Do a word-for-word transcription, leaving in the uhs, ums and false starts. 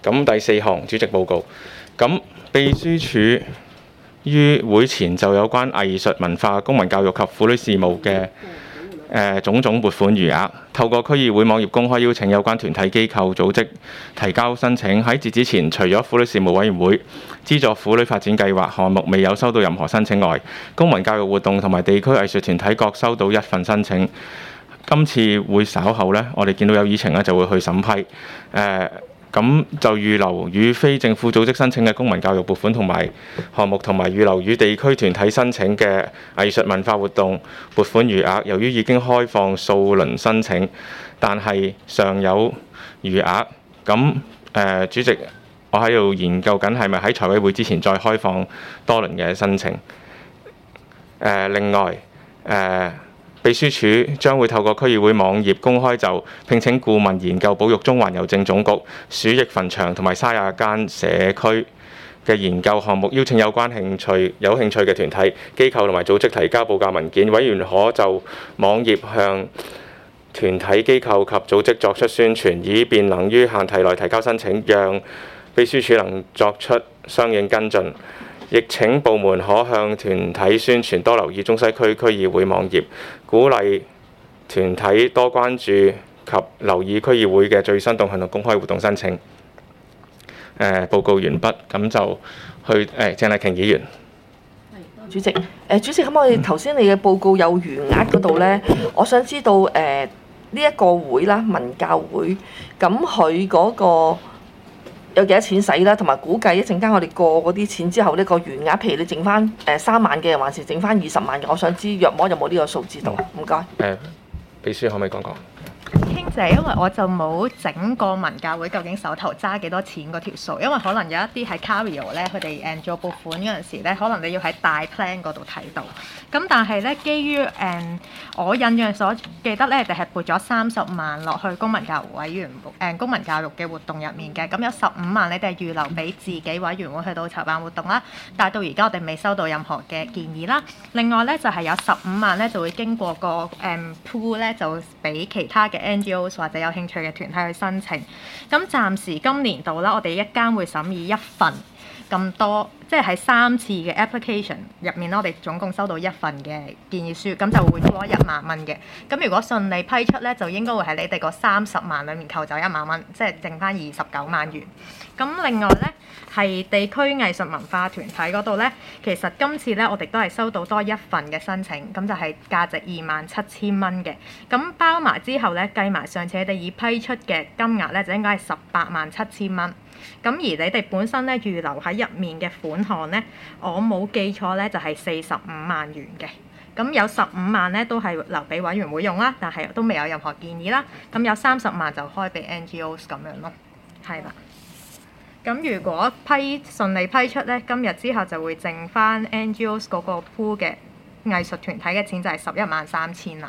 咁第四項主席報告，咁秘書處於會前就有關藝術文化、公民教育及婦女事務嘅誒、呃、種種撥款餘額，透過區議會網頁公開邀請有關團體、機構、組織提交申請。喺截止前，除咗婦女事務委員會資助婦女發展計劃項目未有收到任何申請外，公民教育活動同埋地區藝術團體各收到一份申請。今次會稍後呢，我哋見到有議程呢就會去審批誒。呃咁就預留與非政府組織申請嘅公民教育撥款同埋項目，同埋預留與地區團體申請嘅藝術文化活動撥款餘額。由於已經開放數輪申請，但係尚有餘額，咁誒、呃、主席，我喺度研究緊係咪喺財委會之前再開放多輪嘅申請。誒、呃、另外誒。呃秘書處將會透過區議會網頁公開就聘請顧問研究保育中環郵政總局、鼠疫墳場同埋沙亞間社區嘅研究項目，邀請有關興趣有興趣嘅團體、機構同埋組織提交報價文件，委員可就網頁向團體、機構及組織作出宣傳，以便能於限期內提交申請，讓秘書處能作出相應跟進。亦請部門可向團體宣傳，多留意中西區區議會網頁，鼓勵團體多關注及留意區議會嘅最新動向同公開活動申請。誒、呃、報告完畢，咁就去誒、呃、鄭麗瓊議員。 主席，誒主席，咁我哋頭先你嘅報告有餘額嗰度呢，我想知道誒呢一個會啦，文教會，咁佢嗰個有幾多錢使啦，同埋估計一陣間我哋過嗰啲錢之後呢、呢個餘額，譬如你剩翻誒三萬嘅，還是剩翻二十萬嘅，我想知約摸有冇呢個數字度？唔該。 誒，秘書可唔可以講講？ 卿姐，因為我就冇整過文教會究竟手頭揸幾多錢嗰條數，因為可能有一啲喺 Cario 咧，佢哋誒做撥款嗰陣時咧，可能你要喺大 plan 嗰度睇到。咁但係咧，基於誒、嗯、我印象所記得咧，就係撥咗三十萬落去公民教育委員誒、嗯、公民教育嘅活動入面嘅。咁有十五萬你哋係預留俾自己委員會去到籌辦活動啦。但係到而家我哋未收到任何嘅建議啦。另外咧就係、是、有十五萬咧就會經過個誒、嗯、pool 咧，就俾其他嘅 N G O 或者有興趣嘅團體去申請。咁暫時今年度啦，我哋一間會審議一份咁多，即係喺三次嘅 application 入面啦，我哋總共收到一份嘅建議書，咁就會多一萬蚊嘅。咁如果順利批出咧，就應該會喺你哋個三十萬裡面扣走一萬蚊，即係剩翻二十九萬元。咁另外咧係地區藝術文化團體嗰度咧，其實今次咧我哋都係收到多一份嘅申請，咁就係價值二萬七千蚊嘅。咁包埋之後咧，計埋上次你哋已批出嘅金額咧，就應該係十八萬七千蚊。咁而你哋本身咧預留喺入面嘅款項咧，我冇記錯咧就係四十五萬元嘅。咁有十五萬咧都係留俾委員會用啦，但係都未有任何建議啦。咁有三十萬就開俾 N G Os 咁樣咯，係啦。咁如果批順利批出咧，今日之後就會剩翻 N G Os 嗰個 pool 嘅藝術團體嘅錢就係十一萬三千啦。